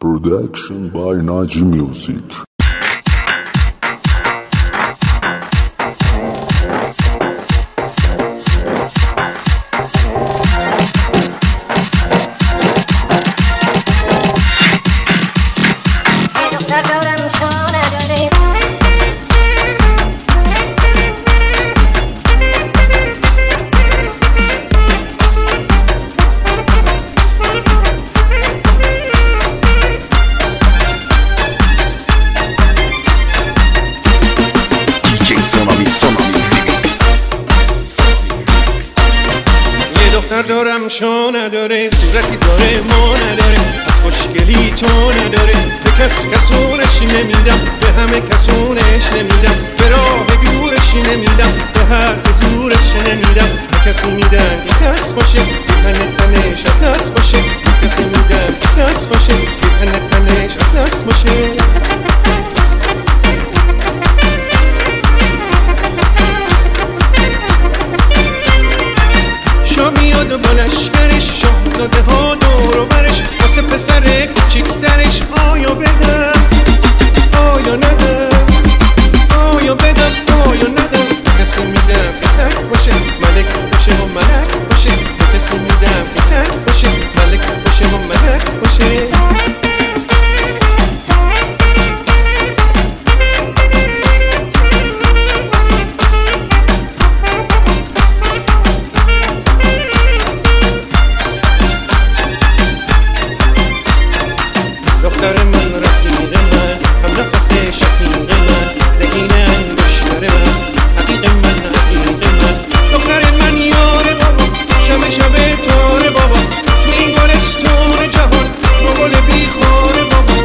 Production by Naji Music. دختر دارم شو نداره، صورتی داره ما نداره، از خوشگلی تو نداره. به کس کسونش نمیدم، به همه کسونش نمیدم، به راه دورش نمیدم، به حرف زورش نمیدم. به کسی میدم که کس باشه، بیهن تنش اطلس باشه. به کسی میدم که کس باشه، بیهن تنش اطلس باشه. شا میاد و با لشکرش، شاهزاده ها دور و برش، واسه پسر کوچیک درش. آیا بدم آیا ندم، آیا بدم آیا ندم. کسی میدم که تک باشه، ملک باشه و ملک باشه. کسی میدم که تک باشه، ملک باشه و ملک باشه. دختر من رفیق من، هم نفس شقیق من، نگین انگشتر من، حقیق من حقیق من. دختر من یار بابا، شب شب تار بابا، این گلستون جهان گل بیخار بابا.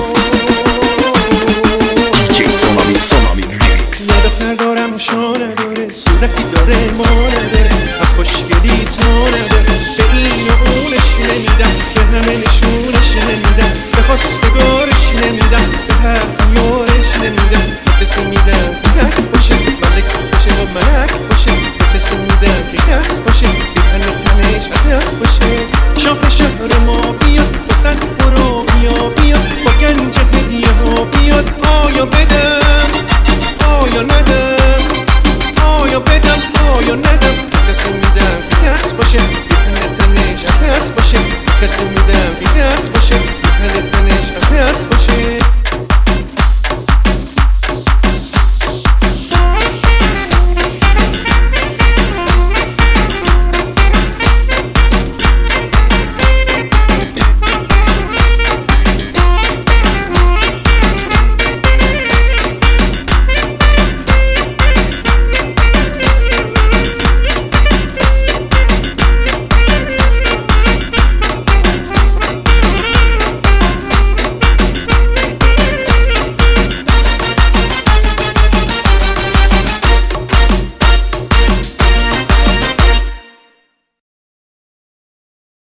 یه دختر دارم شو نداره، صورتی داره ما نداره، از خوشگلی تو نداره. به این و اونش نمیدم، به همه نشونش نمیدم، به خواستگارش نمیدم، به هر یارش نمیدم. به کسی میدم که تک باشه، ملک باشه و ملک باشه. به کسی میدم که کس باشه، بیهن تنش اطلس باشه. شاه شهر ما بیاد، وسط برو بیا بیاد، با گنج هدیه ها بیاد. آیا بدم آیا ندم، آیا بدم آیا ندم. کسی میدم که کس باشه، بیهن تنش اطلس باشه. کسی میدم که کس باشه، بیهن تنش اطلس باشه.